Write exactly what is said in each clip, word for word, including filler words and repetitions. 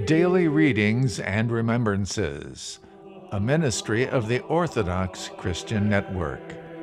Daily Readings and Remembrances, a ministry of the Orthodox Christian Network.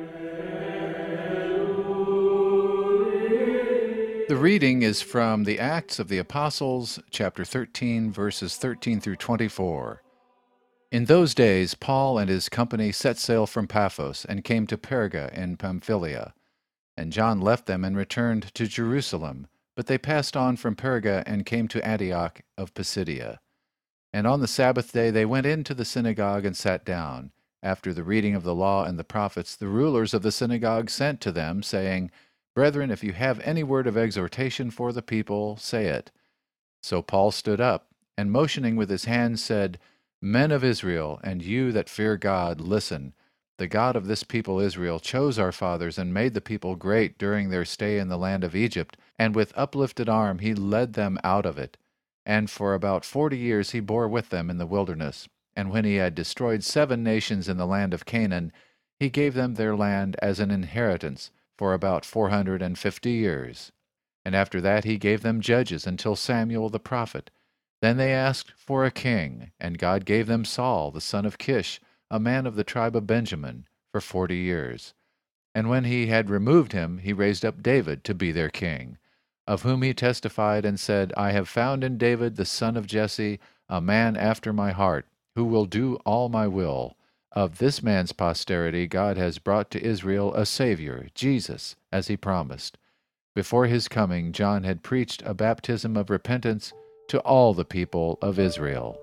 The reading is from the Acts of the Apostles, chapter thirteen, verses thirteen through twenty-four. In those days, Paul and his company set sail from Paphos and came to Perga in Pamphylia. And John left them and returned to Jerusalem, but they passed on from Perga and came to Antioch of Pisidia. And on the Sabbath day they went into the synagogue and sat down. After the reading of the law and the prophets, the rulers of the synagogue sent to them, saying, Brethren, if you have any word of exhortation for the people, say it. So Paul stood up, and motioning with his hand said, Men of Israel, and you that fear God, listen. The God of this people Israel chose our fathers and made the people great during their stay in the land of Egypt, and with uplifted arm he led them out of it. And for about forty years he bore with them in the wilderness. And when he had destroyed seven nations in the land of Canaan, he gave them their land as an inheritance for about four hundred and fifty years. And after that he gave them judges until Samuel the prophet. Then they asked for a king, and God gave them Saul the son of Kish, a man of the tribe of Benjamin, for forty years. And when he had removed him, he raised up David to be their king, of whom he testified and said, I have found in David the son of Jesse, a man after my heart, who will do all my will. Of this man's posterity God has brought to Israel a Savior, Jesus, as he promised. Before his coming, John had preached a baptism of repentance to all the people of Israel.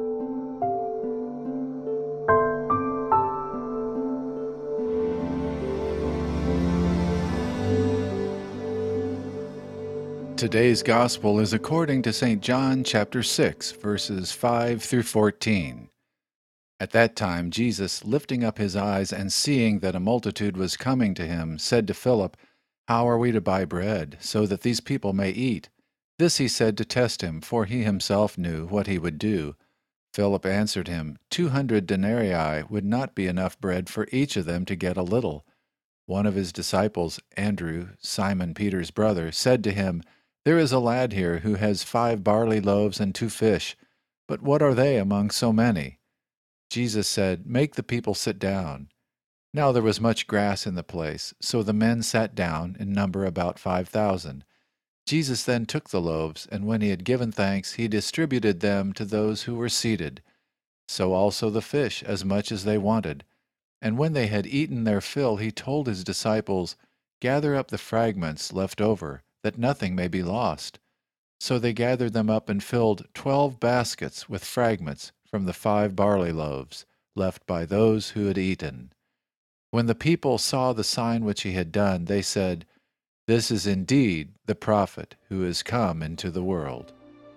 Today's Gospel is according to Saint John chapter six, verses five through fourteen. At that time Jesus, lifting up his eyes and seeing that a multitude was coming to him, said to Philip, How are we to buy bread, so that these people may eat? This he said to test him, for he himself knew what he would do. Philip answered him, Two hundred denarii would not be enough bread for each of them to get a little. One of his disciples, Andrew, Simon Peter's brother, said to him, There is a lad here who has five barley loaves and two fish, but what are they among so many? Jesus said, Make the people sit down. Now there was much grass in the place, so the men sat down, in number about five thousand. Jesus then took the loaves, and when he had given thanks, he distributed them to those who were seated. So also the fish, as much as they wanted. And when they had eaten their fill, he told his disciples, Gather up the fragments left over, that nothing may be lost. So they gathered them up and filled twelve baskets with fragments from the five barley loaves left by those who had eaten. When the people saw the sign which he had done, they said, This is indeed the prophet who is come into the world.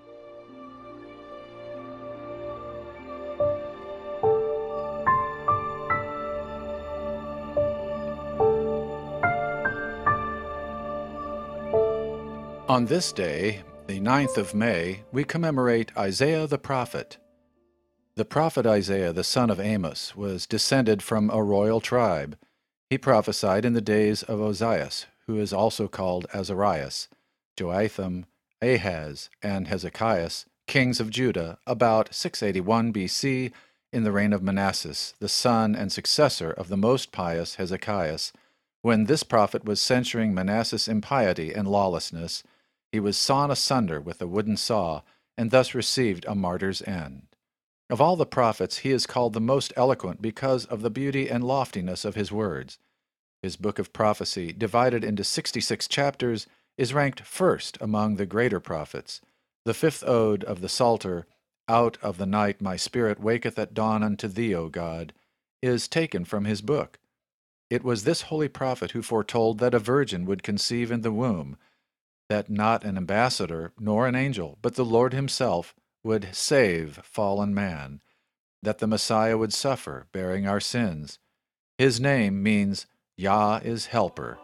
On this day, the ninth of May, we commemorate Isaiah the prophet. The prophet Isaiah, the son of Amos, was descended from a royal tribe. He prophesied in the days of Ozias, who is also called Azarias, Joatham, Ahaz, and Hezekiah, kings of Judah, about six eighty-one B C, in the reign of Manasseh, the son and successor of the most pious Hezekiah. When this prophet was censuring Manasseh's impiety and lawlessness, he was sawn asunder with a wooden saw, and thus received a martyr's end. Of all the prophets, he is called the most eloquent because of the beauty and loftiness of his words. His book of prophecy, divided into sixty-six chapters, is ranked first among the greater prophets. The fifth ode of the Psalter, Out of the night my spirit waketh at dawn unto thee, O God, is taken from his book. It was this holy prophet who foretold that a virgin would conceive in the womb, that not an ambassador nor an angel, but the Lord himself would save fallen man, that the Messiah would suffer, bearing our sins. His name means Yah is helper.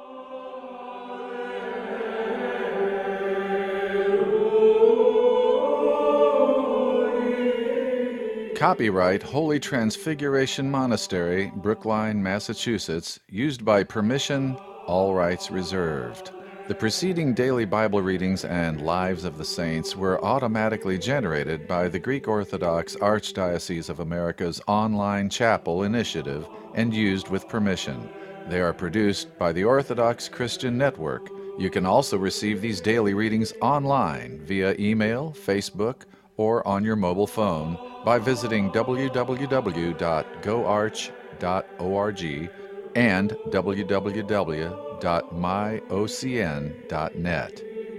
Copyright Holy Transfiguration Monastery, Brookline, Massachusetts, used by permission, all rights reserved. The preceding daily Bible readings and Lives of the Saints were automatically generated by the Greek Orthodox Archdiocese of America's online chapel initiative and used with permission. They are produced by the Orthodox Christian Network. You can also receive these daily readings online via email, Facebook, or on your mobile phone by visiting w w w dot go arch dot org and w w w dot my o c n dot net.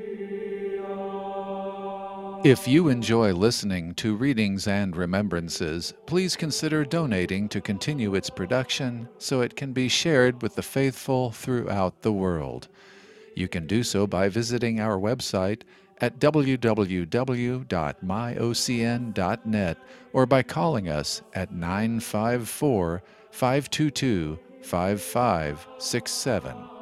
If you enjoy listening to Readings and Remembrances, please consider donating to continue its production so it can be shared with the faithful throughout the world. You can do so by visiting our website at w w w dot my o c n dot net or by calling us at nine five four, five two two, five five six seven.